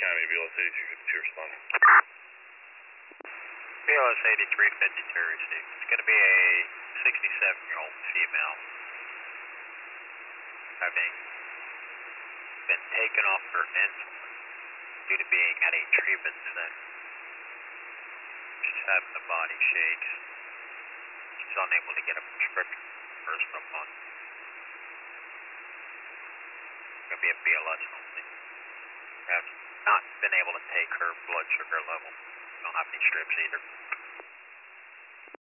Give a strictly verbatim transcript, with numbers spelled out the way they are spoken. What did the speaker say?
County, B L S eighty-three fifty-two responding. B L S eighty-three fifty-two received. It's going to be a sixty-seven-year-old female having been taken off her insulin due to being at a treatment center. She's having the body shakes. She's unable to get a prescription for some month. It's going to be a B L S only. Has not been able to take her blood sugar level. Don't have any strips either.